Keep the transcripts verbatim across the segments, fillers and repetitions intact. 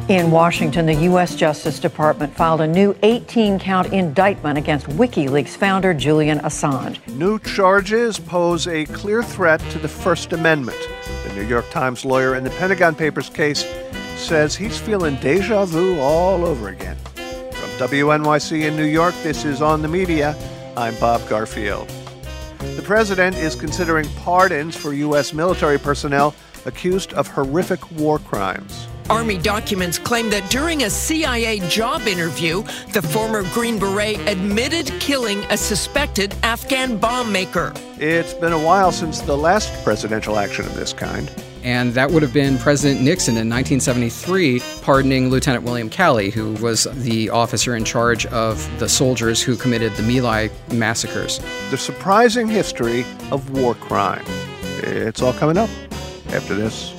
In Washington, the U S Justice Department filed a new eighteen-count indictment against WikiLeaks founder Julian Assange. New charges pose a clear threat to the First Amendment. The New York Times lawyer in the Pentagon Papers case says he's feeling deja vu all over again. From W N Y C in New York, this is On the Media. I'm Bob Garfield. The president is considering pardons for U S military personnel accused of horrific war crimes. Army documents claim that during a C I A job interview, the former Green Beret admitted killing a suspected Afghan bomb maker. It's been a while since the last presidential action of this kind. And that would have been President Nixon in nineteen seventy-three pardoning Lieutenant William Calley, who was the officer in charge of the soldiers who committed the My Lai massacres. The surprising history of war crime. It's all coming up after this.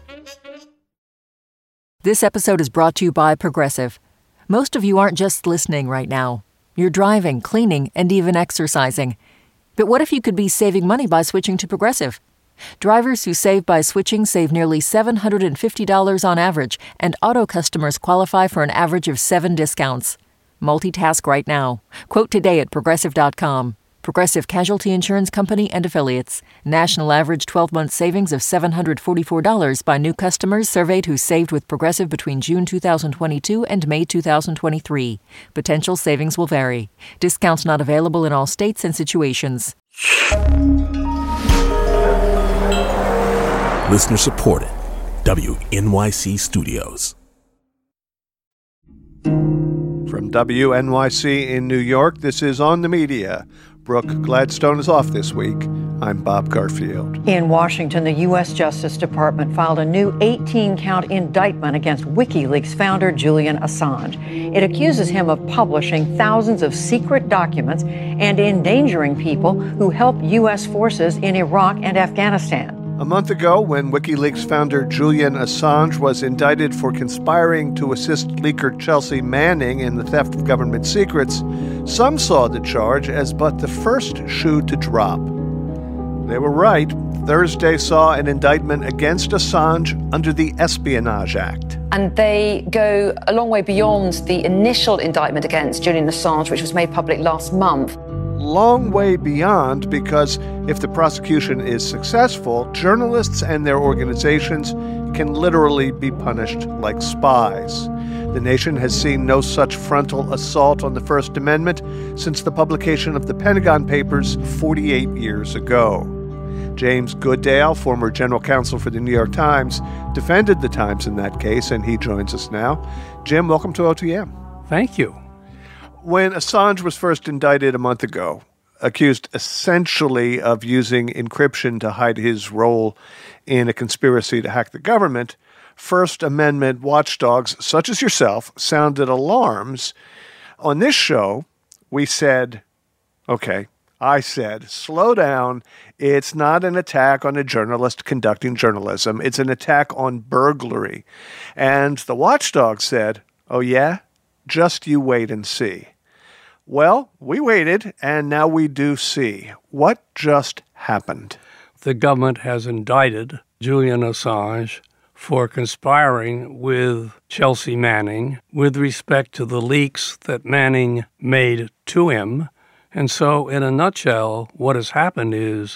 This episode is brought to you by Progressive. Most of you aren't just listening right now. You're driving, cleaning, and even exercising. But what if you could be saving money by switching to Progressive? Drivers who save by switching save nearly seven hundred fifty dollars on average, and auto customers qualify for an average of seven discounts. Multitask right now. Quote today at Progressive dot com. Progressive Casualty Insurance Company and Affiliates. National average twelve-month savings of seven hundred forty-four dollars by new customers surveyed who saved with Progressive between June two thousand twenty-two and May two thousand twenty-three. Potential savings will vary. Discounts not available in all states and situations. Listener supported. W N Y C Studios. From W N Y C in New York, this is On the Media. Brooke Gladstone is off this week. I'm Bob Garfield. In Washington, the U S Justice Department filed a new eighteen-count indictment against WikiLeaks founder Julian Assange. It accuses him of publishing thousands of secret documents and endangering people who helped U S forces in Iraq and Afghanistan. A month ago, when WikiLeaks founder Julian Assange was indicted for conspiring to assist leaker Chelsea Manning in the theft of government secrets, some saw the charge as but the first shoe to drop. They were right. Thursday saw an indictment against Assange under the Espionage Act. And they go a long way beyond the initial indictment against Julian Assange, which was made public last month. Long way beyond, because if the prosecution is successful, journalists and their organizations can literally be punished like spies. The nation has seen no such frontal assault on the First Amendment since the publication of the Pentagon Papers forty-eight years ago. James Goodale, former general counsel for the New York Times, defended the Times in that case, and he joins us now. Jim, welcome to O T M. Thank you. When Assange was first indicted a month ago, accused essentially of using encryption to hide his role in a conspiracy to hack the government, First Amendment watchdogs such as yourself sounded alarms. On this show, we said, okay, I said, slow down. It's not an attack on a journalist conducting journalism. It's an attack on burglary. And the watchdog said, oh yeah? Just you wait and see. Well, we waited, and now we do see. What just happened? The government has indicted Julian Assange for conspiring with Chelsea Manning with respect to the leaks that Manning made to him. And so, in a nutshell, what has happened is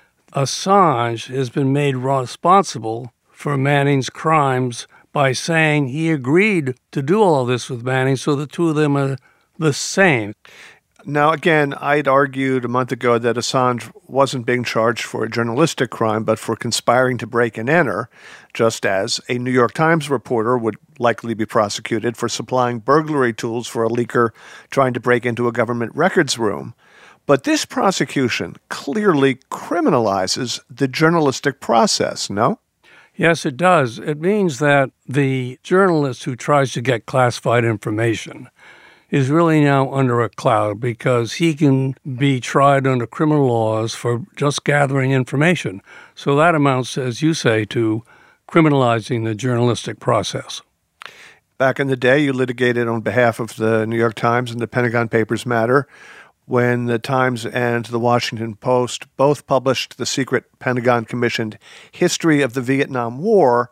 Assange has been made responsible for Manning's crimes by saying he agreed to do all of this with Manning, so the two of them are the same. Now, again, I'd argued a month ago that Assange wasn't being charged for a journalistic crime, but for conspiring to break and enter, just as a New York Times reporter would likely be prosecuted for supplying burglary tools for a leaker trying to break into a government records room. But this prosecution clearly criminalizes the journalistic process, no? Yes, it does. It means that the journalist who tries to get classified information is really now under a cloud because he can be tried under criminal laws for just gathering information. So that amounts, as you say, to criminalizing the journalistic process. Back in the day, you litigated on behalf of the New York Times and the Pentagon Papers matter when the Times and the Washington Post both published the secret Pentagon-commissioned History of the Vietnam War.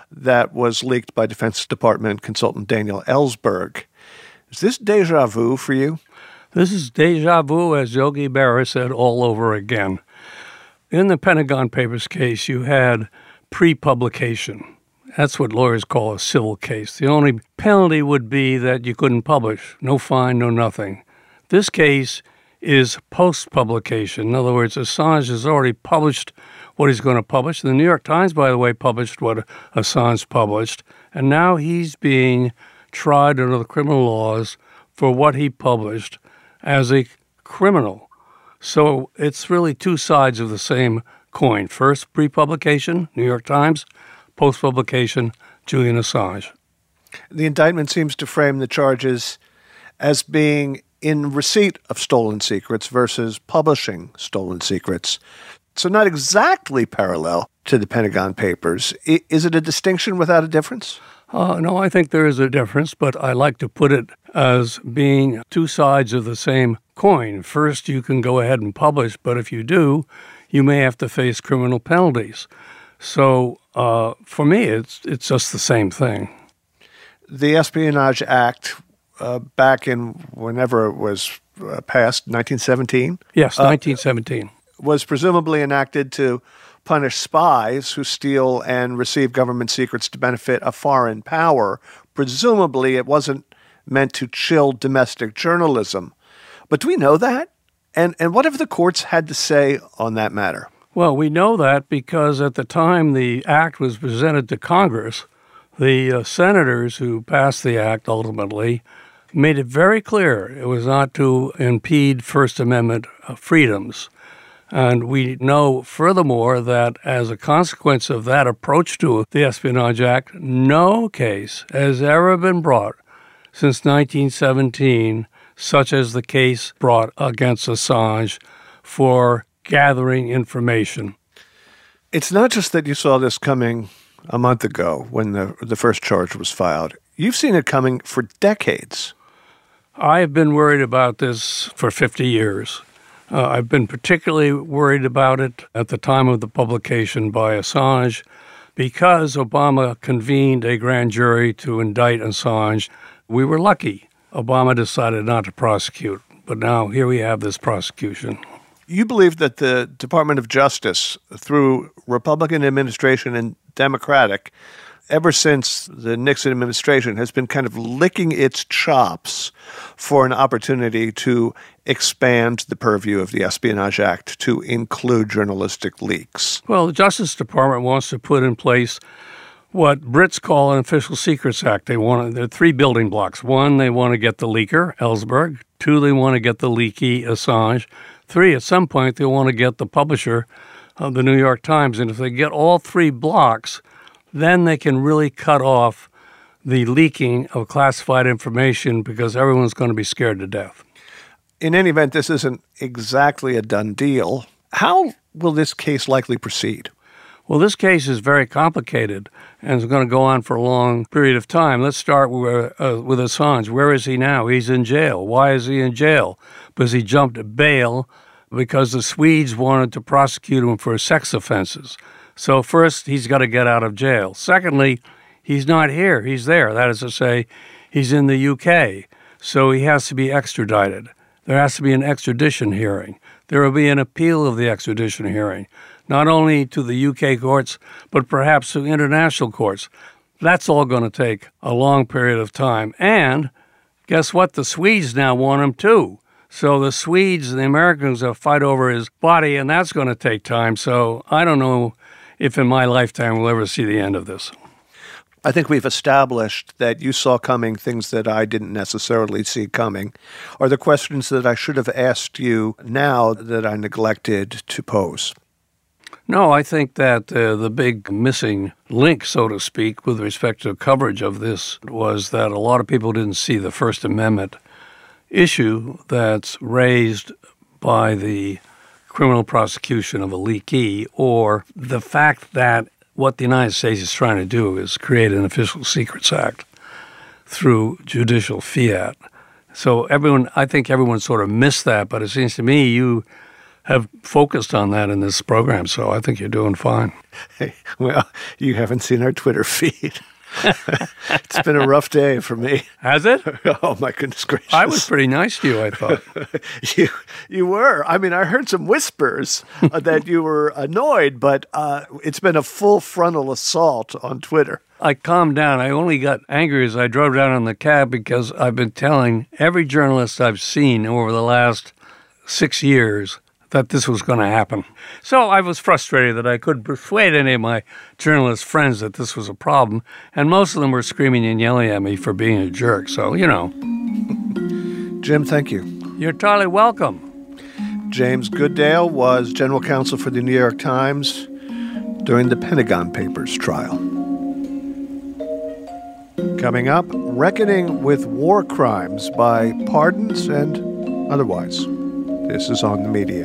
that was leaked by Defense Department consultant Daniel Ellsberg. Is this deja vu for you? This is deja vu, as Yogi Berra said, all over again. In the Pentagon Papers case, you had pre-publication. That's what lawyers call a civil case. The only penalty would be that you couldn't publish. No fine, no nothing. This case is post-publication. In other words, Assange has already published what he's going to publish. The New York Times, by the way, published what Assange published. And now he's being tried under the criminal laws for what he published as a criminal. So it's really two sides of the same coin. First, pre-publication, New York Times. Post-publication, Julian Assange. The indictment seems to frame the charges as being in receipt of stolen secrets versus publishing stolen secrets. So not exactly parallel to the Pentagon Papers. I- is it a distinction without a difference? Uh, no, I think there is a difference, but I like to put it as being two sides of the same coin. First, you can go ahead and publish, but if you do, you may have to face criminal penalties. So uh, for me, it's it's just the same thing. The Espionage Act, uh, back in whenever it was uh, passed, nineteen seventeen? Yes, nineteen seventeen. Uh, was presumably enacted to punish spies who steal and receive government secrets to benefit a foreign power. Presumably, it wasn't meant to chill domestic journalism. But do we know that? And and what have the courts had to say on that matter? Well, we know that because at the time the act was presented to Congress, the uh, senators who passed the act ultimately made it very clear it was not to impede First Amendment uh, freedoms. And we know, furthermore, that as a consequence of that approach to the Espionage Act, no case has ever been brought since nineteen seventeen, such as the case brought against Assange for gathering information. It's not just that you saw this coming a month ago when the, the first charge was filed. You've seen it coming for decades. I've been worried about this for fifty years. Uh, I've been particularly worried about it at the time of the publication by Assange because Obama convened a grand jury to indict Assange. We were lucky. Obama decided not to prosecute, but now here we have this prosecution. You believe that the Department of Justice, through Republican administration and Democratic, ever since the Nixon administration, has been kind of licking its chops for an opportunity to expand the purview of the Espionage Act to include journalistic leaks. Well, the Justice Department wants to put in place what Brits call an Official Secrets Act. They want there are three building blocks. One, they want to get the leaker, Ellsberg. Two, they want to get the leaky, Assange. Three, at some point, they want to get the publisher of the New York Times. And if they get all three blocks, then they can really cut off the leaking of classified information because everyone's going to be scared to death. In any event, this isn't exactly a done deal. How will this case likely proceed? Well, this case is very complicated and it's going to go on for a long period of time. Let's start with, uh, with Assange. Where is he now? He's in jail. Why is he in jail? Because he jumped bail because the Swedes wanted to prosecute him for sex offenses. So first, he's got to get out of jail. Secondly, he's not here. He's there. That is to say, he's in the U K. So he has to be extradited. There has to be an extradition hearing. There will be an appeal of the extradition hearing, not only to the U K courts, but perhaps to international courts. That's all going to take a long period of time. And guess what? The Swedes now want him too. So the Swedes and the Americans will fight over his body, and that's going to take time. So I don't know if in my lifetime we'll ever see the end of this. I think we've established that you saw coming things that I didn't necessarily see coming. Are there questions that I should have asked you now that I neglected to pose? No, I think that uh, the big missing link, so to speak, with respect to coverage of this was that a lot of people didn't see the First Amendment issue that's raised by the criminal prosecution of a leakee, or the fact that what the United States is trying to do is create an Official Secrets Act through judicial fiat. So everyone, I think everyone sort of missed that, but it seems to me you have focused on that in this program, so I think you're doing fine. Hey, well, you haven't seen our Twitter feed. It's been a rough day for me. Has it? Oh, my goodness gracious. I was pretty nice to you, I thought. you you were. I mean, I heard some whispers uh, that you were annoyed, but uh, it's been a full frontal assault on Twitter. I calmed down. I only got angry as I drove down in the cab because I've been telling every journalist I've seen over the last six years that this was going to happen. So I was frustrated that I couldn't persuade any of my journalist friends that this was a problem, and most of them were screaming and yelling at me for being a jerk. So, you know. Jim, thank you. You're totally welcome. James Goodale was general counsel for the New York Times during the Pentagon Papers trial. Coming up, reckoning with war crimes by pardons and otherwise. This is On the Media.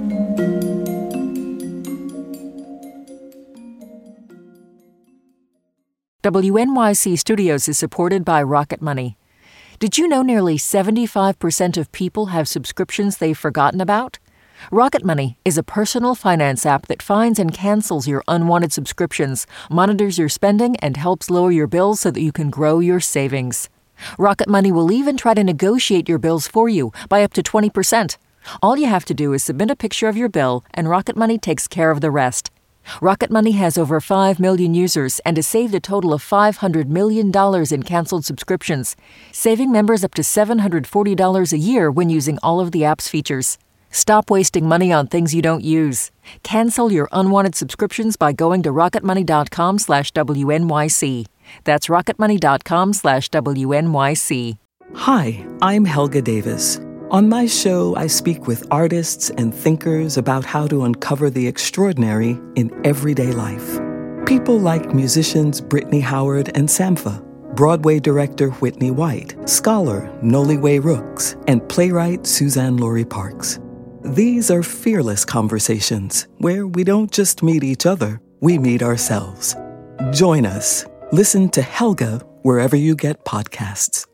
W N Y C Studios is supported by Rocket Money. Did you know nearly seventy-five percent of people have subscriptions they've forgotten about? Rocket Money is a personal finance app that finds and cancels your unwanted subscriptions, monitors your spending, and helps lower your bills so that you can grow your savings. Rocket Money will even try to negotiate your bills for you by up to twenty percent. All you have to do is submit a picture of your bill, and Rocket Money takes care of the rest. Rocket Money has over five million users and has saved a total of five hundred million dollars in canceled subscriptions, saving members up to seven hundred forty dollars a year when using all of the app's features. Stop wasting money on things you don't use. Cancel your unwanted subscriptions by going to rocketmoney.com slash WNYC. That's rocketmoney.com slash WNYC. Hi, I'm Helga Davis. On my show, I speak with artists and thinkers about how to uncover the extraordinary in everyday life. People like musicians Brittany Howard and Sampha, Broadway director Whitney White, scholar Noliwe Rooks, and playwright Suzanne Laurie Parks. These are fearless conversations where we don't just meet each other, we meet ourselves. Join us. Listen to Helga wherever you get podcasts.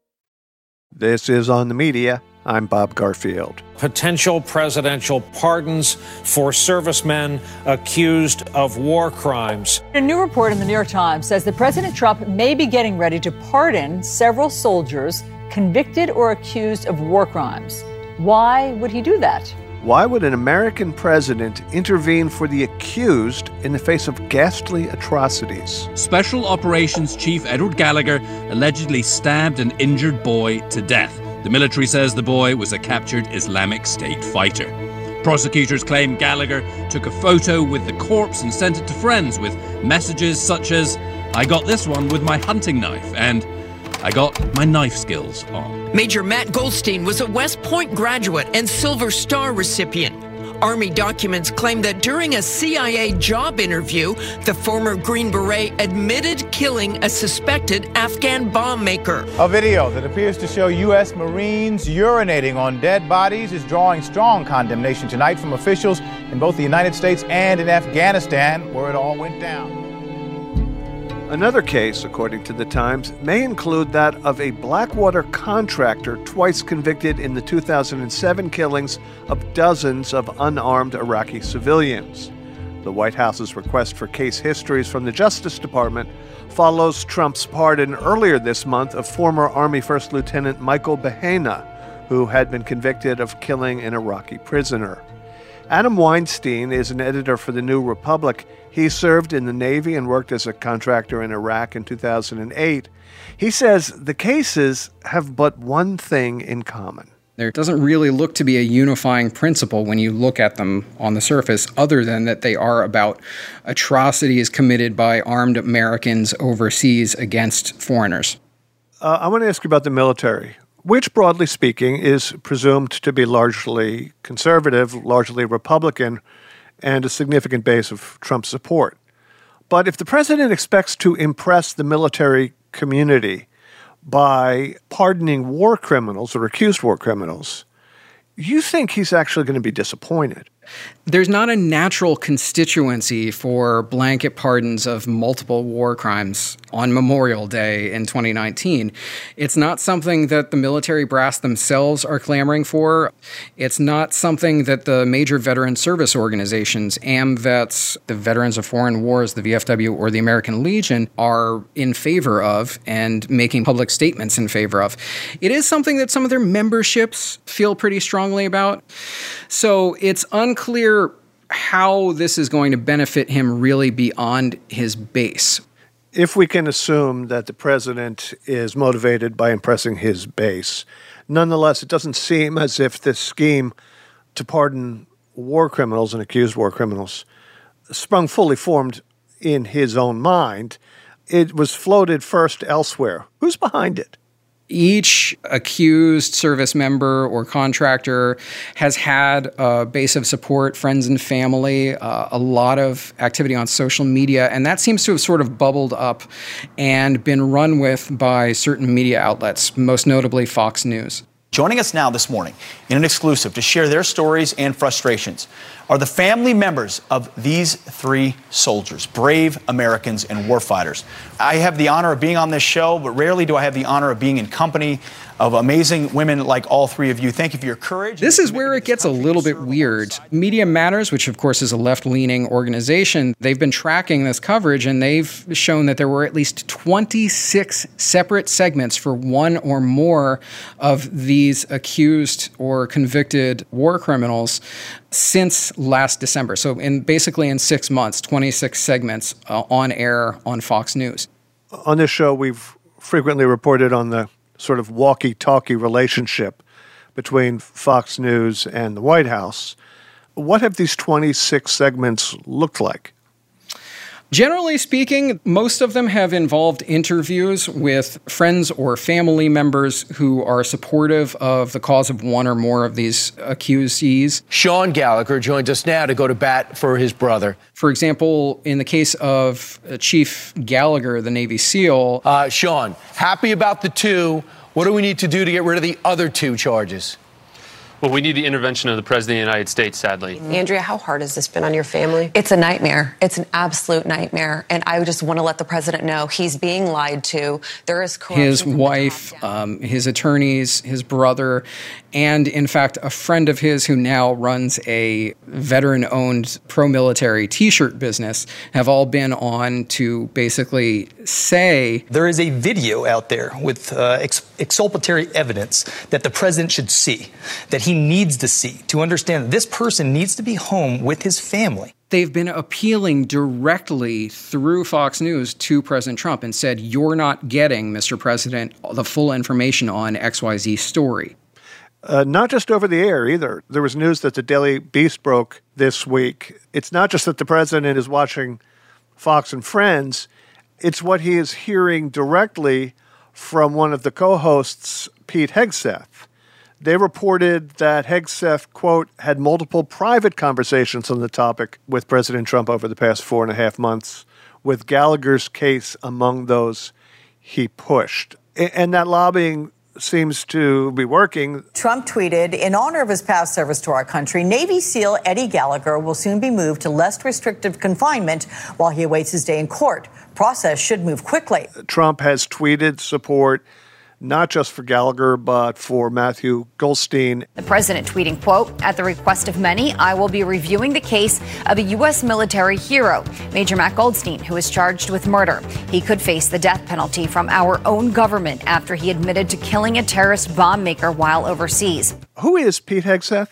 This is On the Media. I'm Bob Garfield. Potential presidential pardons for servicemen accused of war crimes. A new report in the New York Times says that President Trump may be getting ready to pardon several soldiers convicted or accused of war crimes. Why would he do that? Why would an American president intervene for the accused in the face of ghastly atrocities? Special Operations Chief Edward Gallagher allegedly stabbed an injured boy to death. The military says the boy was a captured Islamic State fighter. Prosecutors claim Gallagher took a photo with the corpse and sent it to friends with messages such as, "I got this one with my hunting knife," and "I got my knife skills on." Major Matt Goldstein was a West Point graduate and Silver Star recipient. Army documents claim that during a C I A job interview, the former Green Beret admitted killing a suspected Afghan bomb maker. A video that appears to show U S Marines urinating on dead bodies is drawing strong condemnation tonight from officials in both the United States and in Afghanistan, where it all went down. Another case, according to the Times, may include that of a Blackwater contractor twice convicted in the two thousand seven killings of dozens of unarmed Iraqi civilians. The White House's request for case histories from the Justice Department follows Trump's pardon earlier this month of former Army First Lieutenant Michael Bahena, who had been convicted of killing an Iraqi prisoner. Adam Weinstein is an editor for The New Republic. He served in the Navy and worked as a contractor in Iraq in two thousand eight. He says the cases have but one thing in common. There doesn't really look to be a unifying principle when you look at them on the surface, other than that they are about atrocities committed by armed Americans overseas against foreigners. Uh, I want to ask you about the military, which, broadly speaking, is presumed to be largely conservative, largely Republican, and a significant base of Trump's support. But if the president expects to impress the military community by pardoning war criminals or accused war criminals, you think he's actually going to be disappointed. There's not a natural constituency for blanket pardons of multiple war crimes on Memorial Day in twenty nineteen. It's not something that the military brass themselves are clamoring for. It's not something that the major veteran service organizations, AMVETS, the Veterans of Foreign Wars, the V F W, or the American Legion, are in favor of and making public statements in favor of. It is something that some of their memberships feel pretty strongly about. So it's unclear how this is going to benefit him really beyond his base. If we can assume that the president is motivated by impressing his base, nonetheless, it doesn't seem as if this scheme to pardon war criminals and accused war criminals sprung fully formed in his own mind. It was floated first elsewhere. Who's behind it? Each accused service member or contractor has had a base of support, friends and family, uh, a lot of activity on social media, and that seems to have sort of bubbled up and been run with by certain media outlets, most notably Fox News. Joining us now this morning in an exclusive to share their stories and frustrations are the family members of these three soldiers, brave Americans and warfighters. I have the honor of being on this show, but rarely do I have the honor of being in company of amazing women like all three of you. Thank you for your courage. This is where it gets a little bit weird. Media Matters, which of course is a left-leaning organization, they've been tracking this coverage, and they've shown that there were at least twenty-six separate segments for one or more of these accused or convicted war criminals since last December. So in basically in six months, twenty-six segments uh, on air on Fox News. On this show, we've frequently reported on the sort of walkie-talkie relationship between Fox News and the White House. What have these twenty-six segments looked like? Generally speaking, most of them have involved interviews with friends or family members who are supportive of the cause of one or more of these accusees. Sean Gallagher joins us now to go to bat for his brother. For example, in the case of Chief Gallagher, the Navy SEAL. Uh, Sean, happy about the two. What do we need to do to get rid of the other two charges? Well, we need the intervention of the President of the United States, sadly. Andrea, how hard has this been on your family? It's a nightmare. It's an absolute nightmare. And I just want to let the president know he's being lied to. There is corruption. His wife, um, his attorneys, his brother, and in fact, a friend of his who now runs a veteran-owned pro-military T-shirt business have all been on to basically say... There is a video out there with uh, ex- exculpatory evidence that the president should see, that he needs to see to understand that this person needs to be home with his family. They've been appealing directly through Fox News to President Trump and said, you're not getting, Mister President, the full information on X Y Z story. Uh, not just over the air either. There was news that the Daily Beast broke this week. It's not just that the president is watching Fox and Friends. It's what he is hearing directly from one of the co-hosts, Pete Hegseth. They reported that Hegseth, quote, had multiple private conversations on the topic with President Trump over the past four and a half months, with Gallagher's case among those he pushed. And that lobbying seems to be working. Trump tweeted, in honor of his past service to our country, Navy SEAL Eddie Gallagher will soon be moved to less restrictive confinement while he awaits his day in court. Process should move quickly. Trump has tweeted support not just for Gallagher, but for Matthew Goldstein. The president tweeting, quote, at the request of many, I will be reviewing the case of a U S military hero, Major Matt Goldstein, who is charged with murder. He could face the death penalty from our own government after he admitted to killing a terrorist bomb maker while overseas. Who is Pete Hegseth?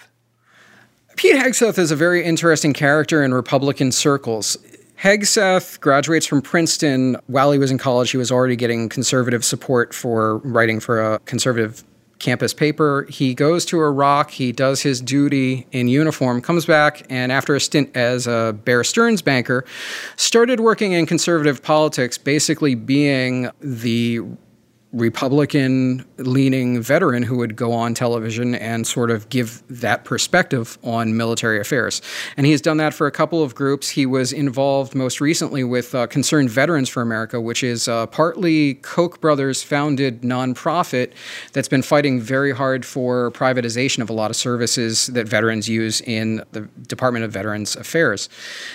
Pete Hegseth is a very interesting character in Republican circles. Hegseth graduates from Princeton. While he was in college, he was already getting conservative support for writing for a conservative campus paper. He goes to Iraq. He does his duty in uniform, comes back, and after a stint as a Bear Stearns banker, started working in conservative politics, basically being the Republican-leaning veteran who would go on television and sort of give that perspective on military affairs. And he has done that for a couple of groups. He was involved most recently with uh, Concerned Veterans for America, which is a partly Koch brothers-founded nonprofit that's been fighting very hard for privatization of a lot of services that veterans use in the Department of Veterans Affairs.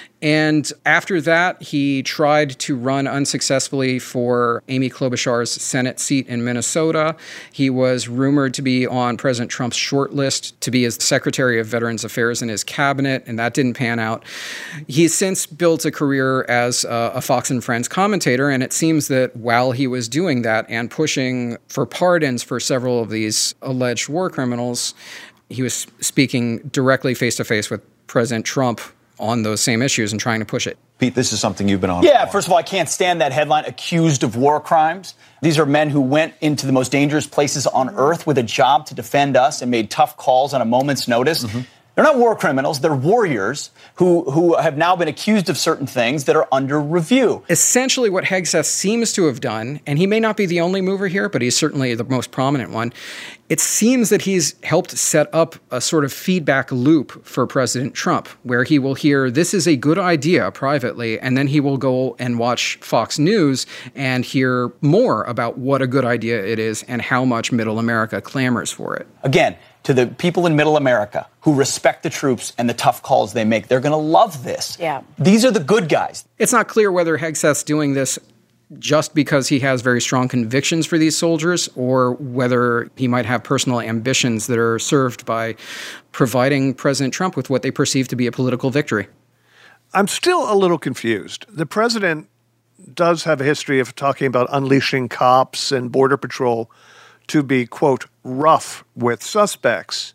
And after that, he tried to run unsuccessfully for Amy Klobuchar's Senate seat in Minnesota. He was rumored to be on President Trump's short list to be his Secretary of Veterans Affairs in his cabinet, and that didn't pan out. He's since built a career as a, a Fox and Friends commentator, and it seems that while he was doing that and pushing for pardons for several of these alleged war criminals, he was speaking directly face-to-face with President Trump on those same issues and trying to push it. Pete, this is something you've been on. Yeah, first of all, I can't stand that headline, accused of war crimes. These are men who went into the most dangerous places on earth with a job to defend us and made tough calls on a moment's notice. Mm-hmm. They're not war criminals. They're warriors who, who have now been accused of certain things that are under review. Essentially what Hegseth seems to have done, and he may not be the only mover here, but he's certainly the most prominent one, it seems that he's helped set up a sort of feedback loop for President Trump, where he will hear, this is a good idea privately, and then he will go and watch Fox News and hear more about what a good idea it is and how much Middle America clamors for it. Again, to the people in Middle America who respect the troops and the tough calls they make, they're going to love this. Yeah. These are the good guys. It's not clear whether Hegseth's doing this just because he has very strong convictions for these soldiers or whether he might have personal ambitions that are served by providing President Trump with what they perceive to be a political victory. I'm still a little confused. The president does have a history of talking about unleashing cops and Border Patrol to be, quote, rough with suspects.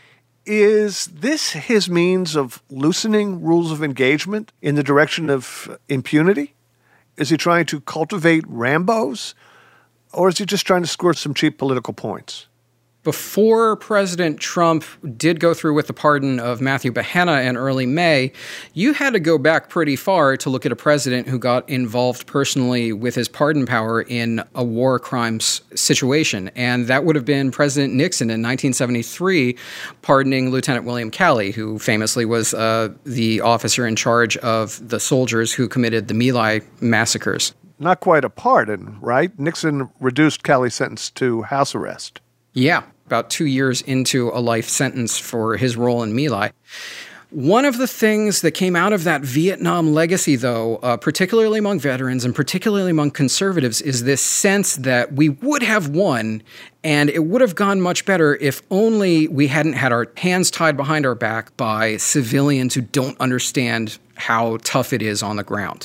Is this his means of loosening rules of engagement in the direction of impunity? Is he trying to cultivate Rambos? Or is he just trying to score some cheap political points? Before President Trump did go through with the pardon of Matthew Behenna in early May, you had to go back pretty far to look at a president who got involved personally with his pardon power in a war crimes situation. And that would have been President Nixon in nineteen seventy-three pardoning Lieutenant William Calley, who famously was uh, the officer in charge of the soldiers who committed the My Lai massacres. Not quite a pardon, right? Nixon reduced Calley's sentence to house arrest. Yeah, about two years into a life sentence for his role in My Lai. One of the things that came out of that Vietnam legacy, though, uh, particularly among veterans and particularly among conservatives, is this sense that we would have won and it would have gone much better if only we hadn't had our hands tied behind our back by civilians who don't understand how tough it is on the ground.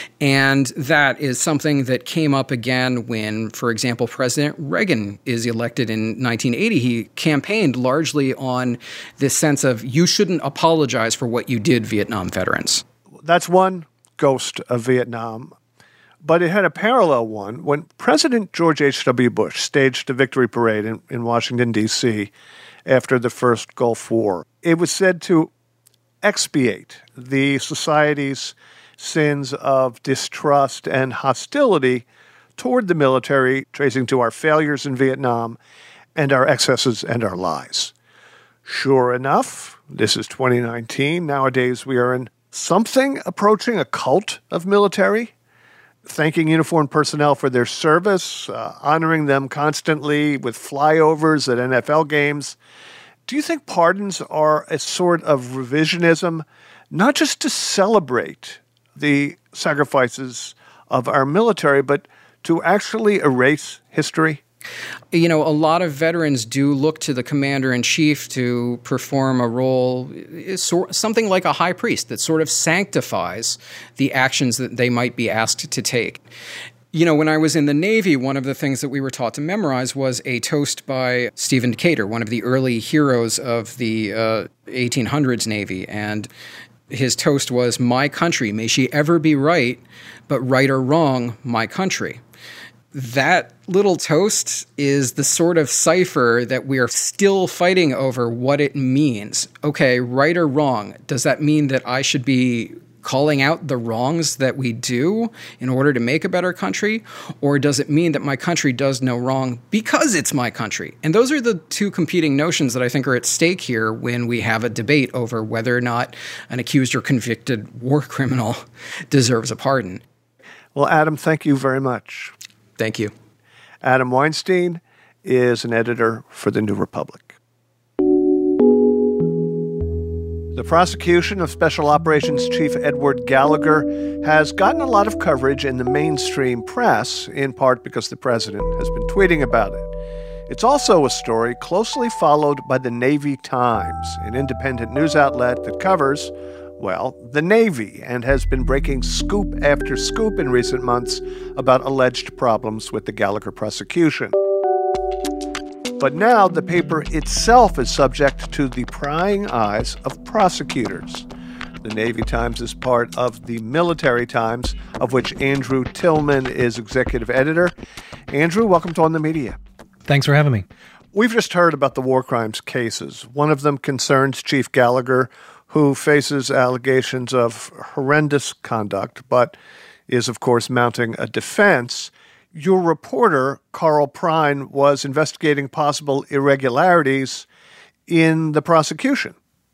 And that is something that came up again when, for example, President Reagan is elected in nineteen eighty. He campaigned largely on this sense of you shouldn't apologize for what you did, Vietnam veterans. That's one ghost of Vietnam. But it had a parallel one when President George H W. Bush staged a victory parade in, in Washington, D C after the first Gulf War. It was said to expiate the society's sins of distrust and hostility toward the military, tracing to our failures in Vietnam and our excesses and our lies. Sure enough, this is twenty nineteen. Nowadays, we are in something approaching a cult of military, thanking uniformed personnel for their service, uh, honoring them constantly with flyovers at N F L games. Do you think pardons are a sort of revisionism, not just to celebrate the sacrifices of our military, but to actually erase history? You know, a lot of veterans do look to the commander-in-chief to perform a role, something like a high priest that sort of sanctifies the actions that they might be asked to take. You know, when I was in the Navy, one of the things that we were taught to memorize was a toast by Stephen Decatur, one of the early heroes of the uh, eighteen hundreds Navy. And his toast was, "My country, may she ever be right, but right or wrong, my country." That little toast is the sort of cipher that we are still fighting over what it means. Okay, right or wrong, does that mean that I should be calling out the wrongs that we do in order to make a better country? Or does it mean that my country does no wrong because it's my country? And those are the two competing notions that I think are at stake here when we have a debate over whether or not an accused or convicted war criminal deserves a pardon. Well, Adam, thank you very much. Thank you. Adam Weinstein is an editor for The New Republic. The prosecution of Special Operations Chief Edward Gallagher has gotten a lot of coverage in the mainstream press, in part because the president has been tweeting about it. It's also a story closely followed by the Navy Times, an independent news outlet that covers, well, the Navy, and has been breaking scoop after scoop in recent months about alleged problems with the Gallagher prosecution. But now the paper itself is subject to the prying eyes of prosecutors. The Navy Times is part of the Military Times, of which Andrew Tillman is executive editor. Andrew, welcome to On the Media. Thanks for having me. We've just heard about the war crimes cases. One of them concerns Chief Gallagher, who faces allegations of horrendous conduct, but is, of course, mounting a defense. Your reporter, Carl Prine, was investigating possible irregularities in the prosecution.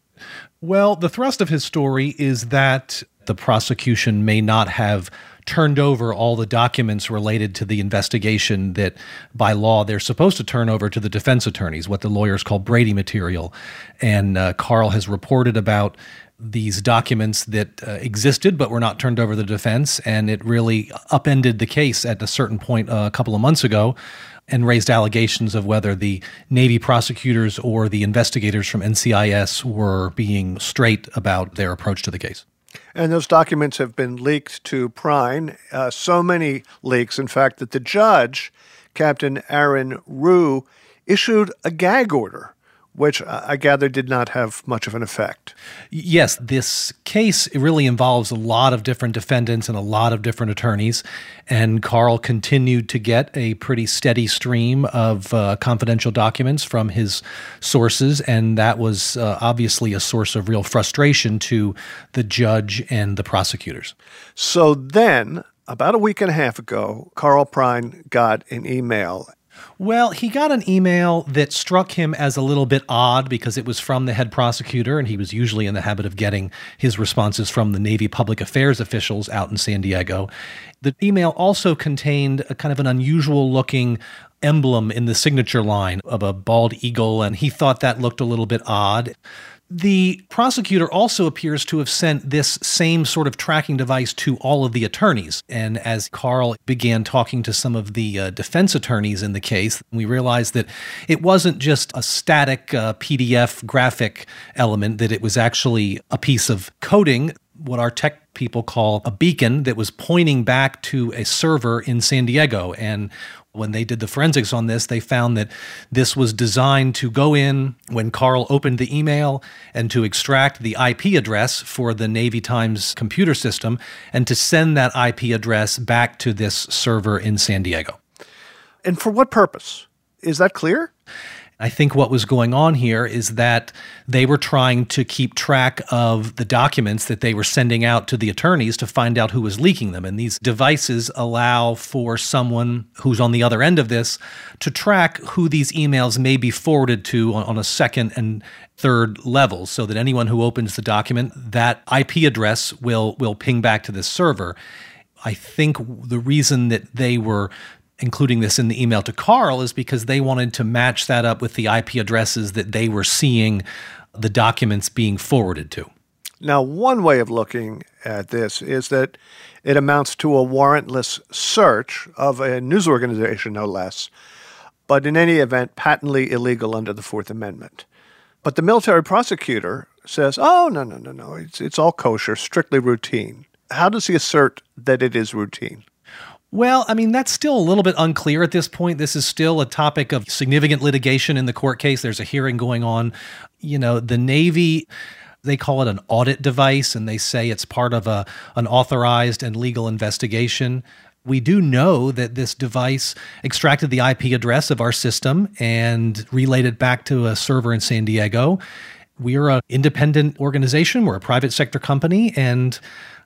Well, the thrust of his story is that the prosecution may not have turned over all the documents related to the investigation that, by law, they're supposed to turn over to the defense attorneys, what the lawyers call Brady material. And uh, Carl has reported about these documents that uh, existed but were not turned over to the defense, and it really upended the case at a certain point uh, a couple of months ago and raised allegations of whether the Navy prosecutors or the investigators from N C I S were being straight about their approach to the case. And those documents have been leaked to Prine, uh, so many leaks, in fact, that the judge, Captain Aaron Rue, issued a gag order, which I gather did not have much of an effect. Yes, this case really involves a lot of different defendants and a lot of different attorneys, and Carl continued to get a pretty steady stream of uh, confidential documents from his sources, and that was uh, obviously a source of real frustration to the judge and the prosecutors. So then, about a week and a half ago, Carl Prine got an email. Well, he got an email that struck him as a little bit odd because it was from the head prosecutor, and he was usually in the habit of getting his responses from the Navy public affairs officials out in San Diego. The email also contained a kind of an unusual-looking emblem in the signature line of a bald eagle, and he thought that looked a little bit odd. The prosecutor also appears to have sent this same sort of tracking device to all of the attorneys. And as Carl began talking to some of the uh, defense attorneys in the case, we realized that it wasn't just a static uh, P D F graphic element, that it was actually a piece of coding, what our tech people call a beacon, that was pointing back to a server in San Diego. And when they did the forensics on this, they found that this was designed to go in when Carl opened the email and to extract the I P address for the Navy Times computer system and to send that I P address back to this server in San Diego. And for what purpose? Is that clear? I think what was going on here is that they were trying to keep track of the documents that they were sending out to the attorneys to find out who was leaking them. And these devices allow for someone who's on the other end of this to track who these emails may be forwarded to on a second and third level, so that anyone who opens the document, that I P address will, will ping back to this server. I think the reason that they were including this in the email to Carl is because they wanted to match that up with the I P addresses that they were seeing the documents being forwarded to. Now, one way of looking at this is that it amounts to a warrantless search of a news organization, no less, but in any event, patently illegal under the Fourth Amendment. But the military prosecutor says, oh, no, no, no, no, it's, it's all kosher, strictly routine. How does he assert that it is routine? Well, I mean, that's still a little bit unclear at this point. This is still a topic of significant litigation in the court case. There's a hearing going on. You know, the Navy, they call it an audit device, and they say it's part of a an authorized and legal investigation. We do know that this device extracted the I P address of our system and relayed it back to a server in San Diego. We're an independent organization. We're a private sector company, and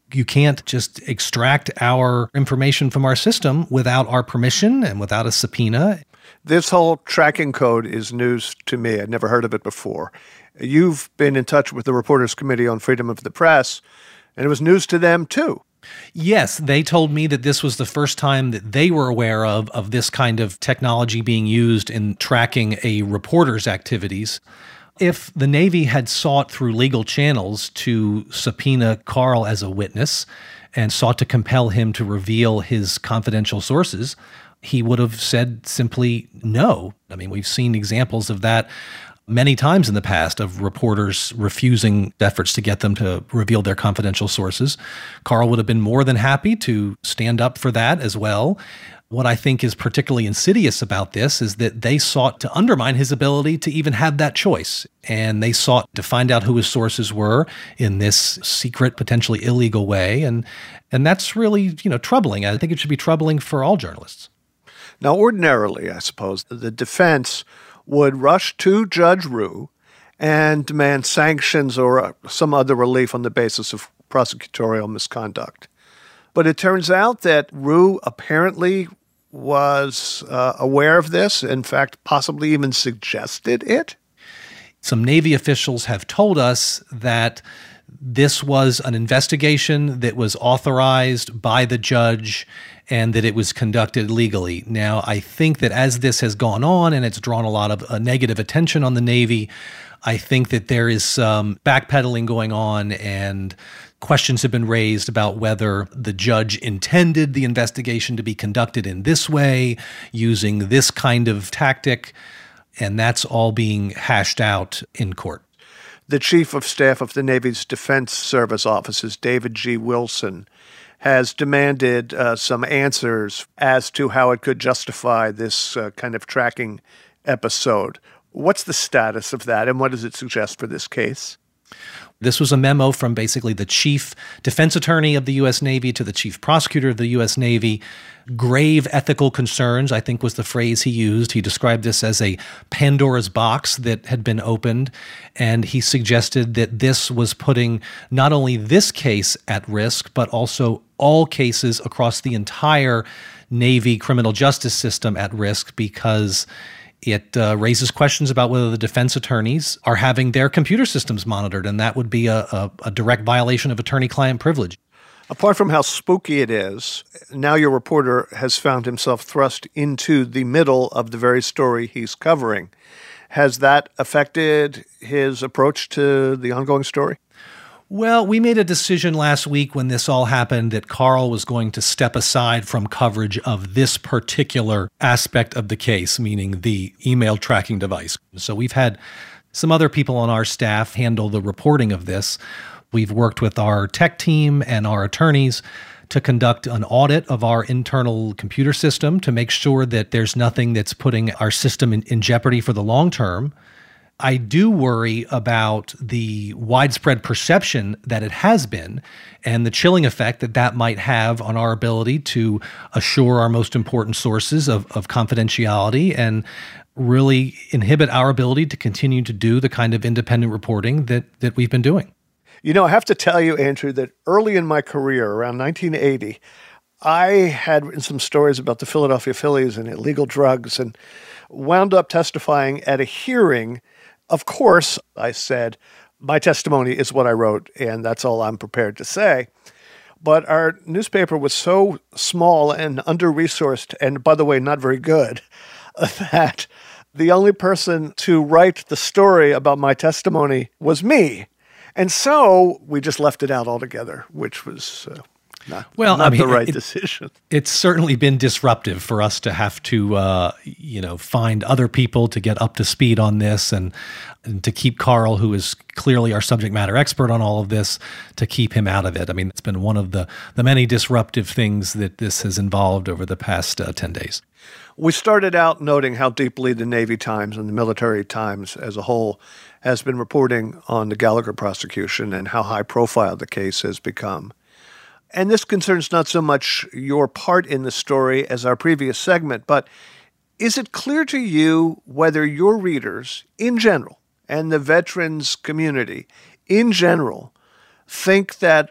You can't just extract our information from our system without our permission and without a subpoena. This whole tracking code is news to me. I'd never heard of it before. You've been in touch with the Reporters Committee on Freedom of the Press, and it was news to them too. Yes, they told me that this was the first time that they were aware of, of this kind of technology being used in tracking a reporter's activities. If the Navy had sought through legal channels to subpoena Carl as a witness and sought to compel him to reveal his confidential sources, he would have said simply no. I mean, we've seen examples of that many times in the past, of reporters refusing efforts to get them to reveal their confidential sources. Carl would have been more than happy to stand up for that as well. What I think is particularly insidious about this is that they sought to undermine his ability to even have that choice. And they sought to find out who his sources were in this secret, potentially illegal way. And and that's really, you know, troubling. I think it should be troubling for all journalists. Now, ordinarily, I suppose, the defense would rush to Judge Ryu and demand sanctions or some other relief on the basis of prosecutorial misconduct. But it turns out that Ryu apparently was uh, aware of this, in fact, possibly even suggested it. Some Navy officials have told us that this was an investigation that was authorized by the judge and that it was conducted legally. Now, I think that as this has gone on and it's drawn a lot of uh, negative attention on the Navy, I think that there is some backpedaling going on, and questions have been raised about whether the judge intended the investigation to be conducted in this way, using this kind of tactic, and that's all being hashed out in court. The Chief of Staff of the Navy's Defense Service Offices, David G. Wilson, has demanded uh, some answers as to how it could justify this uh, kind of tracking episode. What's the status of that, and what does it suggest for this case? This was a memo from basically the chief defense attorney of the U S Navy to the chief prosecutor of the U S Navy. Grave ethical concerns, I think, was the phrase he used. He described this as a Pandora's box that had been opened, and he suggested that this was putting not only this case at risk, but also all cases across the entire Navy criminal justice system at risk, because it uh, raises questions about whether the defense attorneys are having their computer systems monitored, and that would be a, a, a direct violation of attorney-client privilege. Apart from how spooky it is, now your reporter has found himself thrust into the middle of the very story he's covering. Has that affected his approach to the ongoing story? Well, we made a decision last week when this all happened that Carl was going to step aside from coverage of this particular aspect of the case, meaning the email tracking device. So we've had some other people on our staff handle the reporting of this. We've worked with our tech team and our attorneys to conduct an audit of our internal computer system to make sure that there's nothing that's putting our system in, in jeopardy for the long term. I do worry about the widespread perception that it has been and the chilling effect that that might have on our ability to assure our most important sources of, of confidentiality and really inhibit our ability to continue to do the kind of independent reporting that, that we've been doing. You know, I have to tell you, Andrew, that early in my career, around nineteen eighty, I had written some stories about the Philadelphia Phillies and illegal drugs and wound up testifying at a hearing. Of course, I said, my testimony is what I wrote, and that's all I'm prepared to say. But our newspaper was so small and under-resourced, and by the way, not very good, that the only person to write the story about my testimony was me. And so we just left it out altogether, which was uh, not, well, not I mean, the right it, decision. It's certainly been disruptive for us to have to, uh, you know, find other people to get up to speed on this and, and to keep Carl, who is clearly our subject matter expert on all of this, to keep him out of it. I mean, it's been one of the, the many disruptive things that this has involved over the past uh, ten days. We started out noting how deeply the Navy Times and the Military Times as a whole has been reporting on the Gallagher prosecution and how high profile the case has become. And this concerns not so much your part in the story as our previous segment, but is it clear to you whether your readers in general and the veterans community in general think that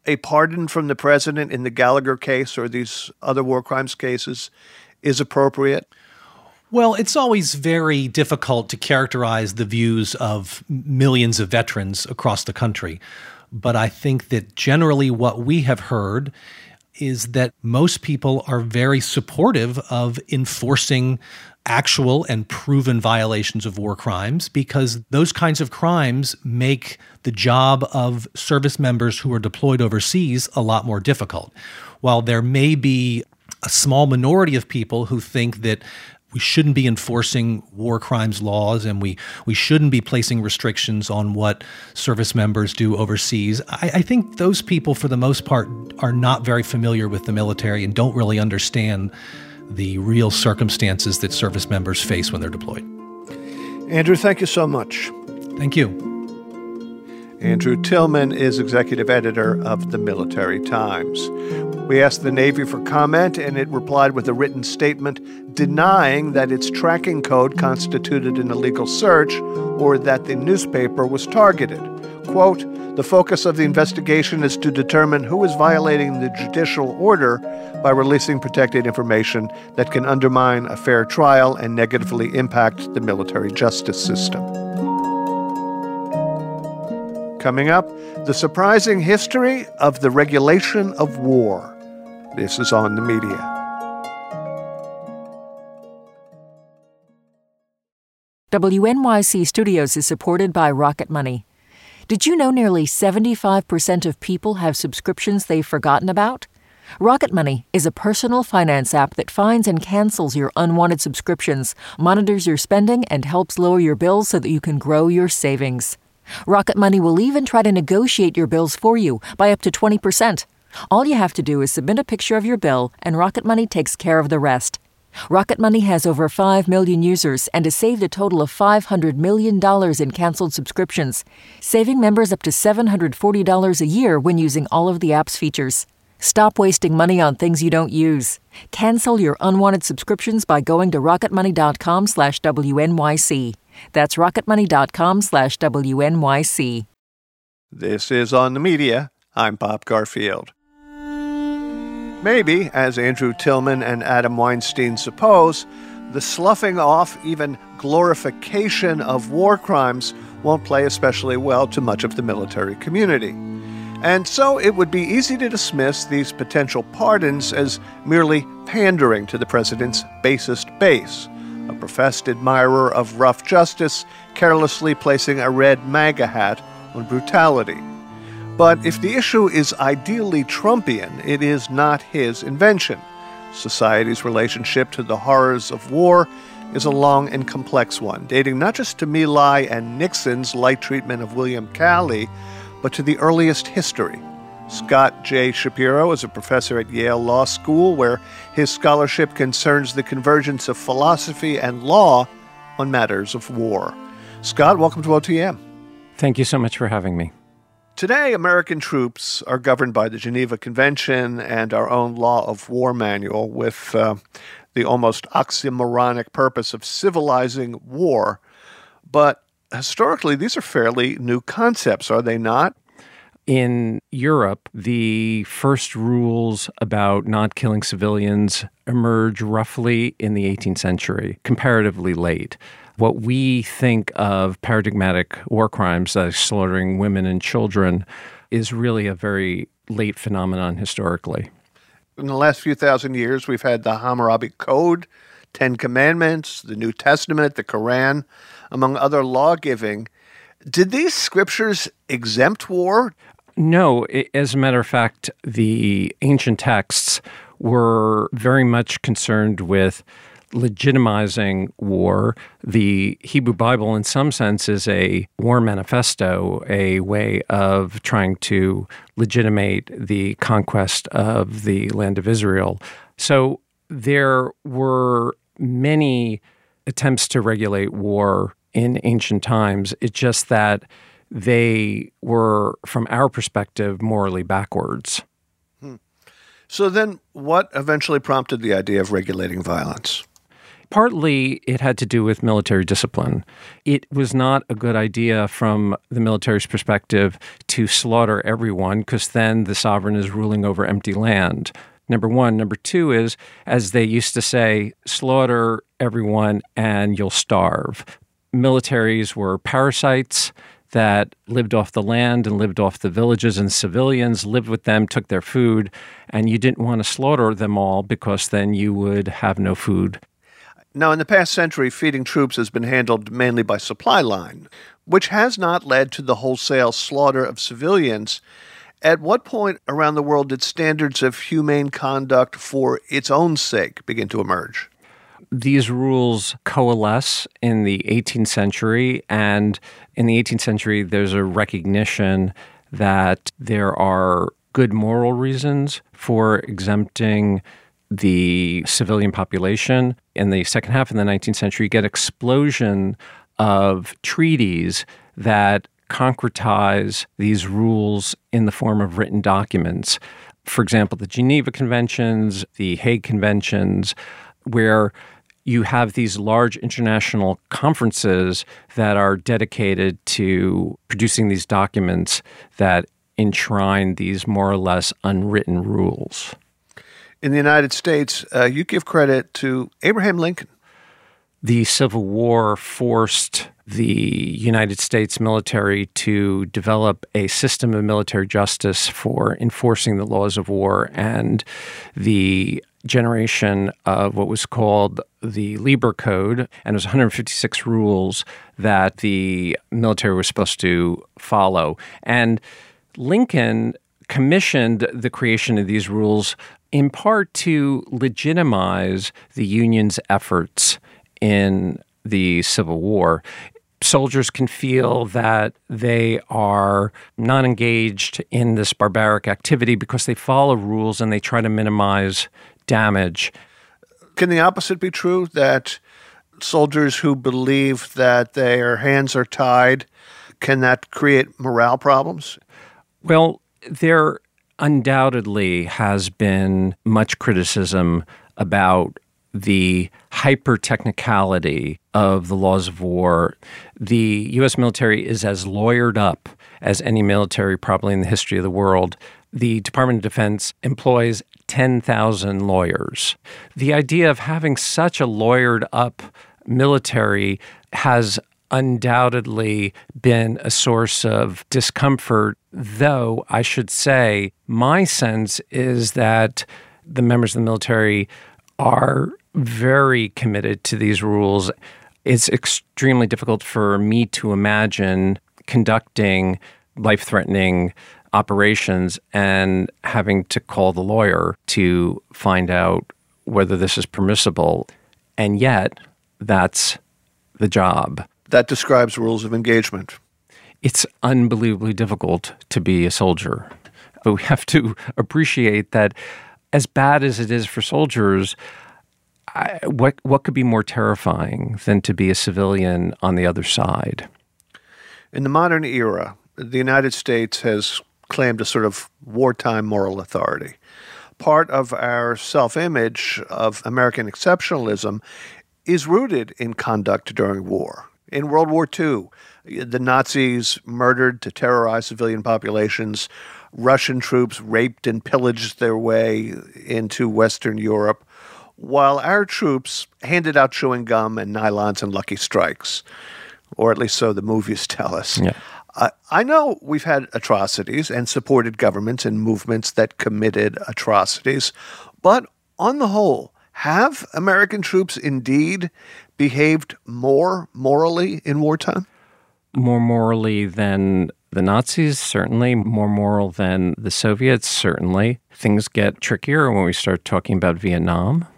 a pardon from the president in the Gallagher case or these other war crimes cases is appropriate? Well, it's always very difficult to characterize the views of millions of veterans across the country. But I think that generally what we have heard is that most people are very supportive of enforcing actual and proven violations of war crimes, because those kinds of crimes make the job of service members who are deployed overseas a lot more difficult. While there may be a small minority of people who think that we shouldn't be enforcing war crimes laws and we, we shouldn't be placing restrictions on what service members do overseas, I, I think those people, for the most part, are not very familiar with the military and don't really understand the real circumstances that service members face when they're deployed. Andrew, thank you so much. Thank you. Andrew Tillman is executive editor of the Military Times. We asked the Navy for comment, and it replied with a written statement denying that its tracking code constituted an illegal search or that the newspaper was targeted. Quote, "The focus of the investigation is to determine who is violating the judicial order by releasing protected information that can undermine a fair trial and negatively impact the military justice system." Coming up, the surprising history of the regulation of war. This is On the Media. W N Y C Studios is supported by Rocket Money. Did you know nearly seventy-five percent of people have subscriptions they've forgotten about? Rocket Money is a personal finance app that finds and cancels your unwanted subscriptions, monitors your spending, and helps lower your bills so that you can grow your savings. Rocket Money will even try to negotiate your bills for you by up to twenty percent. All you have to do is submit a picture of your bill, and Rocket Money takes care of the rest. Rocket Money has over five million users and has saved a total of five hundred million dollars in canceled subscriptions, saving members up to seven hundred forty dollars a year when using all of the app's features. Stop wasting money on things you don't use. Cancel your unwanted subscriptions by going to rocketmoney.com slash WNYC. That's rocketmoney.com slash WNYC. This is On the Media. I'm Bob Garfield. Maybe, as Andrew Tillman and Adam Weinstein suppose, the sloughing off, even glorification of war crimes won't play especially well to much of the military community. And so it would be easy to dismiss these potential pardons as merely pandering to the president's basest base, a professed admirer of rough justice carelessly placing a red MAGA hat on brutality. But if the issue is ideally Trumpian, it is not his invention. Society's relationship to the horrors of war is a long and complex one, dating not just to My Lai and Nixon's light treatment of William Calley, but to the earliest history. Scott J. Shapiro is a professor at Yale Law School, where his scholarship concerns the convergence of philosophy and law on matters of war. Scott, welcome to O T M. Thank you so much for having me. Today, American troops are governed by the Geneva Convention and our own Law of War manual, with uh, the almost oxymoronic purpose of civilizing war. But historically, these are fairly new concepts, are they not? In Europe, the first rules about not killing civilians emerge roughly in the eighteenth century, comparatively late. What we think of paradigmatic war crimes, like slaughtering women and children, is really a very late phenomenon historically. In the last few thousand years, we've had the Hammurabi Code, Ten Commandments, the New Testament, the Quran, among other law-giving. Did these scriptures exempt war? No. As a matter of fact, the ancient texts were very much concerned with legitimizing war. The Hebrew Bible, in some sense, is a war manifesto, a way of trying to legitimate the conquest of the land of Israel. So there were many attempts to regulate war in ancient times. It's just that they were, from our perspective, morally backwards. Hmm. So then what eventually prompted the idea of regulating violence? Partly, it had to do with military discipline. It was not a good idea from the military's perspective to slaughter everyone, because then the sovereign is ruling over empty land. Number one. Number two is, as they used to say, slaughter everyone and you'll starve. Militaries were parasites that lived off the land and lived off the villages, and civilians lived with them, took their food, and you didn't want to slaughter them all because then you would have no food. Now, in the past century, feeding troops has been handled mainly by supply line, which has not led to the wholesale slaughter of civilians. At what point around the world did standards of humane conduct for its own sake begin to emerge? These rules coalesce in the eighteenth century, and in the eighteenth century, there's a recognition that there are good moral reasons for exempting the civilian population. In the second half of the nineteenth century, you get explosion of treaties that concretize these rules in the form of written documents. For example, the Geneva Conventions, the Hague Conventions, where you have these large international conferences that are dedicated to producing these documents that enshrine these more or less unwritten rules. In the United States, uh, you give credit to Abraham Lincoln. The Civil War forced the United States military to develop a system of military justice for enforcing the laws of war, and the generation of what was called the Lieber Code, and it was one hundred fifty-six rules that the military was supposed to follow. And Lincoln commissioned the creation of these rules in part to legitimize the Union's efforts in the Civil War. Soldiers can feel that they are not engaged in this barbaric activity because they follow rules and they try to minimize damage. Can the opposite be true, that soldiers who believe that their hands are tied, can that create morale problems? Well, there undoubtedly has been much criticism about the hyper-technicality of the laws of war. The U S military is as lawyered up as any military probably in the history of the world. The Department of Defense employs ten thousand lawyers. The idea of having such a lawyered up military has undoubtedly been a source of discomfort, though I should say my sense is that the members of the military are very committed to these rules. It's extremely difficult for me to imagine conducting life-threatening operations and having to call the lawyer to find out whether this is permissible. And yet, that's the job. That describes rules of engagement. It's unbelievably difficult to be a soldier. But we have to appreciate that as bad as it is for soldiers, I, what what could be more terrifying than to be a civilian on the other side? In the modern era, the United States has claimed a sort of wartime moral authority. Part of our self-image of American exceptionalism is rooted in conduct during war. In World War Two, the Nazis murdered to terrorize civilian populations. Russian troops raped and pillaged their way into Western Europe, while our troops handed out chewing gum and nylons and Lucky Strikes, or at least so the movies tell us. Yeah. Uh, I know we've had atrocities and supported governments and movements that committed atrocities, but on the whole, have American troops indeed behaved more morally in wartime? More morally than the Nazis, certainly. More moral than the Soviets, certainly. Things get trickier when we start talking about Vietnam.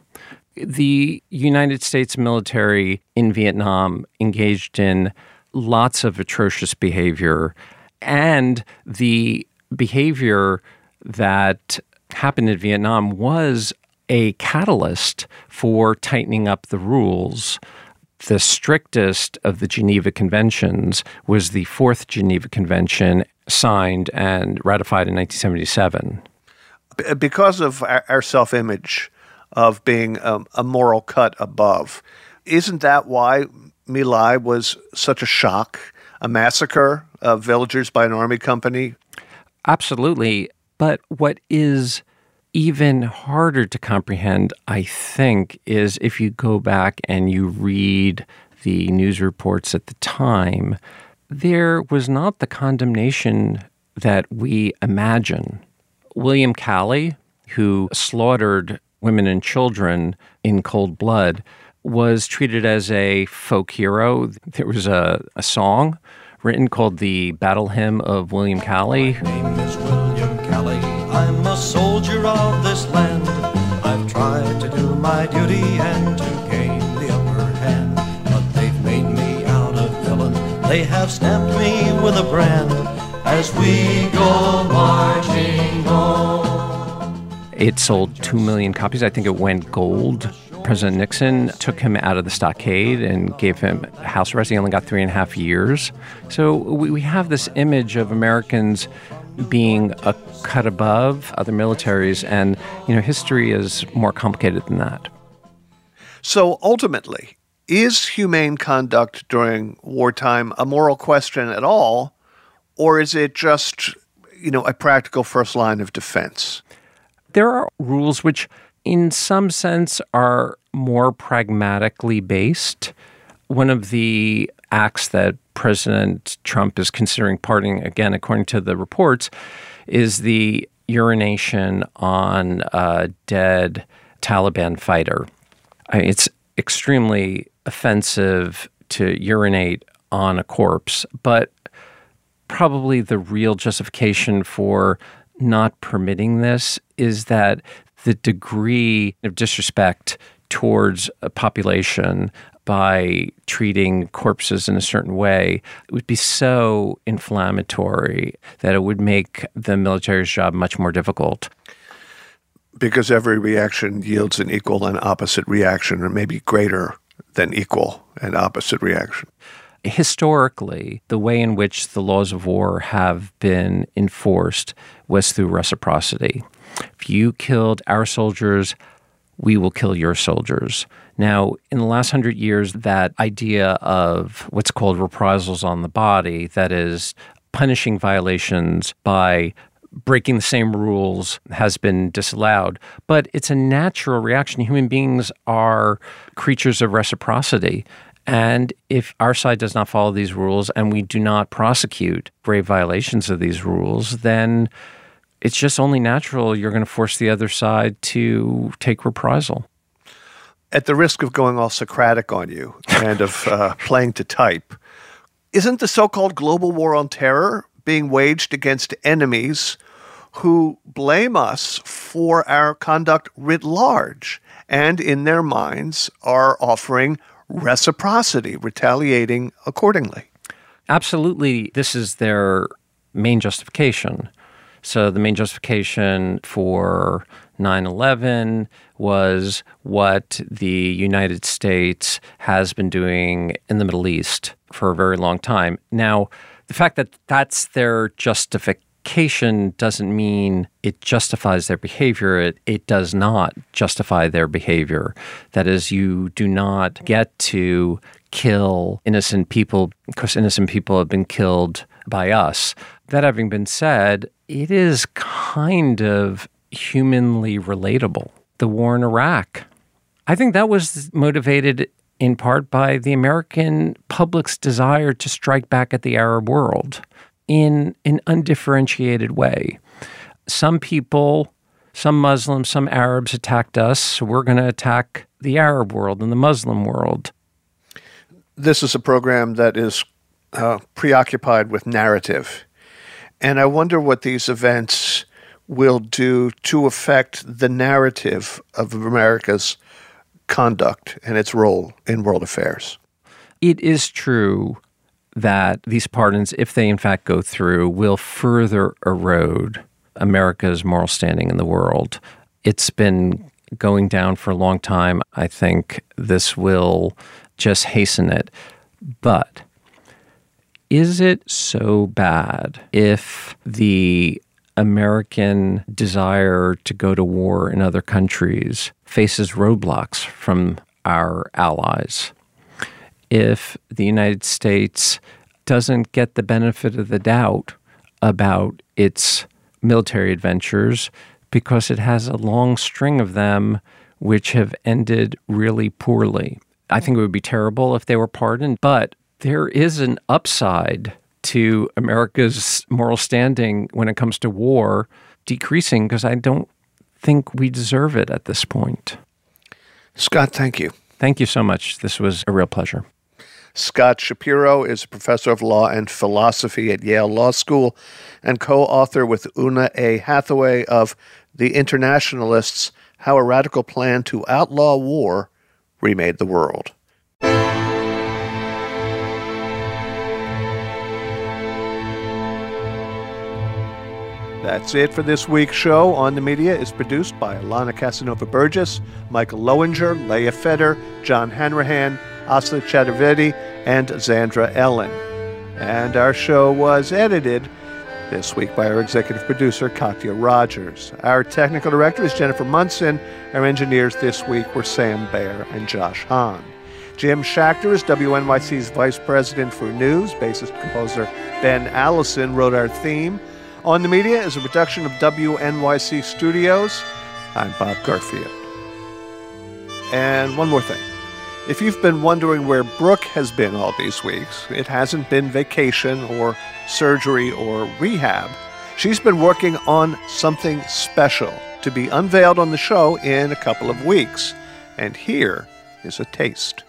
The United States military in Vietnam engaged in lots of atrocious behavior, and the behavior that happened in Vietnam was a catalyst for tightening up the rules. The strictest of the Geneva Conventions was the Fourth Geneva Convention, signed and ratified in nineteen seventy-seven. Because of our self-image of being um, a moral cut above. Isn't that why My Lai was such a shock, a massacre of villagers by an army company? Absolutely. But what is even harder to comprehend, I think, is if you go back and you read the news reports at the time, there was not the condemnation that we imagine. William Calley, who slaughtered women and children in cold blood, was treated as a folk hero. There was a, a song written called the Battle Hymn of William Calley. My name is William Calley. I'm a soldier of this land. I've tried to do my duty and to gain the upper hand. But they've made me out a villain. They have stamped me with a brand as we go marching on. It sold two million copies. I think it went gold. President Nixon took him out of the stockade and gave him house arrest. He only got three and a half years. So we, we have this image of Americans being a cut above other militaries, and, you know, history is more complicated than that. So ultimately, is humane conduct during wartime a moral question at all, or is it just, you know, a practical first line of defense? There are rules which, in some sense, are more pragmatically based. One of the acts that President Trump is considering pardoning, again, according to the reports, is the urination on a dead Taliban fighter. I mean, it's extremely offensive to urinate on a corpse, but probably the real justification for not permitting this is that the degree of disrespect towards a population by treating corpses in a certain way would be so inflammatory that it would make the military's job much more difficult. Because every reaction yields an equal and opposite reaction, or maybe greater than equal and opposite reaction. Historically, the way in which the laws of war have been enforced was through reciprocity. If you killed our soldiers, we will kill your soldiers. Now, in the last hundred years, that idea of what's called reprisals on the body, that is, punishing violations by breaking the same rules, has been disallowed. But it's a natural reaction. Human beings are creatures of reciprocity. And if our side does not follow these rules and we do not prosecute grave violations of these rules, then it's just only natural you're going to force the other side to take reprisal. At the risk of going all Socratic on you and of uh, playing to type, isn't the so-called global war on terror being waged against enemies who blame us for our conduct writ large and in their minds are offering reciprocity, retaliating accordingly? Absolutely. This is their main justification. So the main justification for nine eleven was what the United States has been doing in the Middle East for a very long time. Now, the fact that that's their justification doesn't mean it justifies their behavior. It, it does not justify their behavior. That is, you do not get to kill innocent people because innocent people have been killed by us. That having been said, it is kind of humanly relatable. The war in Iraq, I think that was motivated in part by the American public's desire to strike back at the Arab world in an undifferentiated way. Some people, some Muslims, some Arabs attacked us, so we're going to attack the Arab world and the Muslim world. This is a program that is uh, preoccupied with narrative. And I wonder what these events will do to affect the narrative of America's conduct and its role in world affairs. It is true that these pardons, if they in fact go through, will further erode America's moral standing in the world. It's been going down for a long time. I think this will just hasten it. But is it so bad if the American desire to go to war in other countries faces roadblocks from our allies. If the United States doesn't get the benefit of the doubt about its military adventures because it has a long string of them which have ended really poorly. I think it would be terrible if they were pardoned, but there is an upside to America's moral standing when it comes to war decreasing because I don't think we deserve it at this point. Scott, thank you. Thank you so much. This was a real pleasure. Scott Shapiro is a professor of law and philosophy at Yale Law School and co-author with Una A. Hathaway of The Internationalists, How a Radical Plan to Outlaw War Remade the World. That's it for this week's show. On the Media is produced by Alana Casanova-Burgess, Michael Lowinger, Leah Feder, John Hanrahan, Asli Chaturvedi, and Zandra Ellen. And our show was edited this week by our executive producer, Katya Rogers. Our technical director is Jennifer Munson. Our engineers this week were Sam Baer and Josh Hahn. Jim Schachter is W N Y C's vice president for news. Bassist composer Ben Allison wrote our theme. On the Media is a production of W N Y C Studios. I'm Bob Garfield. And one more thing. If you've been wondering where Brooke has been all these weeks, it hasn't been vacation or surgery or rehab. She's been working on something special to be unveiled on the show in a couple of weeks. And here is a taste.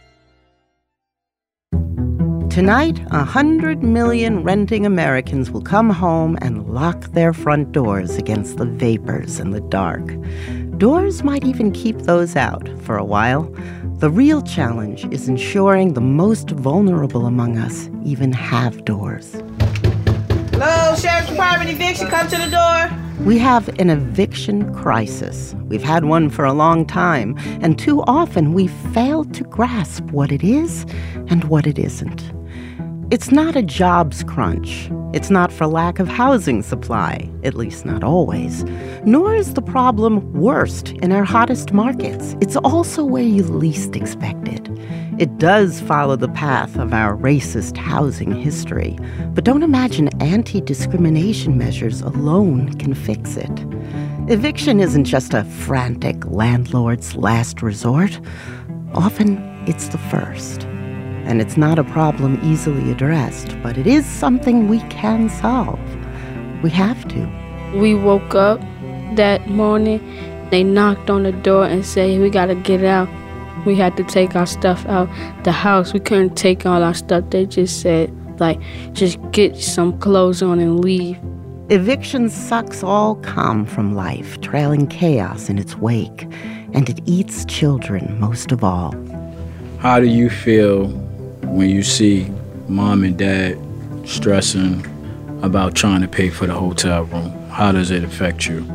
Tonight, a hundred million renting Americans will come home and lock their front doors against the vapors and the dark. Doors might even keep those out for a while. The real challenge is ensuring the most vulnerable among us even have doors. Hello, Sheriff's Department eviction, come to the door. We have an eviction crisis. We've had one for a long time, and too often we fail to grasp what it is and what it isn't. It's not a jobs crunch. It's not for lack of housing supply, at least not always. Nor is the problem worst in our hottest markets. It's also where you least expect it. It does follow the path of our racist housing history, but don't imagine anti-discrimination measures alone can fix it. Eviction isn't just a frantic landlord's last resort. Often, it's the first. And it's not a problem easily addressed, but it is something we can solve. We have to. We woke up that morning, they knocked on the door and said, we gotta get out. We had to take our stuff out the house. We couldn't take all our stuff. They just said, like, just get some clothes on and leave. Eviction sucks all calm from life, trailing chaos in its wake. And it eats children most of all. How do you feel when you see mom and dad stressing about trying to pay for the hotel room? How does it affect you?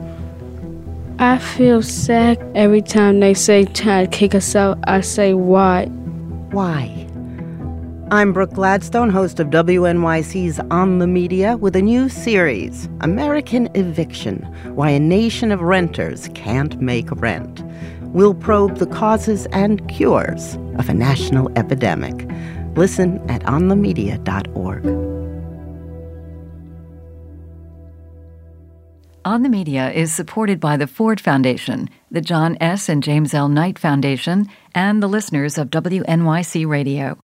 I feel sad every time they say try to kick us out. I say, why? Why? I'm Brooke Gladstone, host of W N Y C's On the Media, with a new series, American Eviction, Why a Nation of Renters Can't Make Rent. We'll probe the causes and cures of a national epidemic. Listen at on the media dot org. On the Media is supported by the Ford Foundation, the John S. and James L. Knight Foundation, and the listeners of W N Y C Radio.